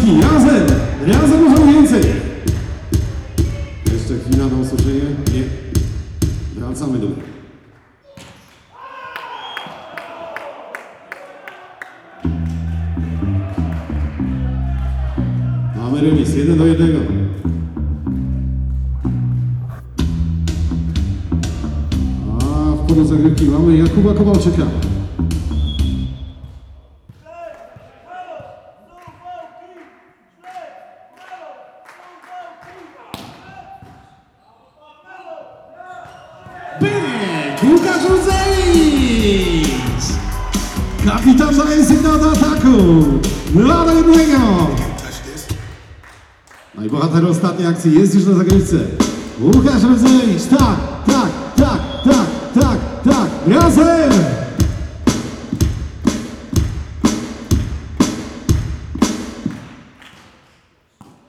Kowalski, razem możemy więcej. Jeszcze chwila na osuszenie. Nie. Wracamy do gry. Mamy remis, 1-1. A w polu zagrywki mamy Jakuba Kowalczyka. Łukasz Rudzewicz! Kapitan daje sygnał do ataku! 2-1! No i bohater ostatniej akcji jest już na zagrywce. Łukasz Rudzewicz! Tak! Razem!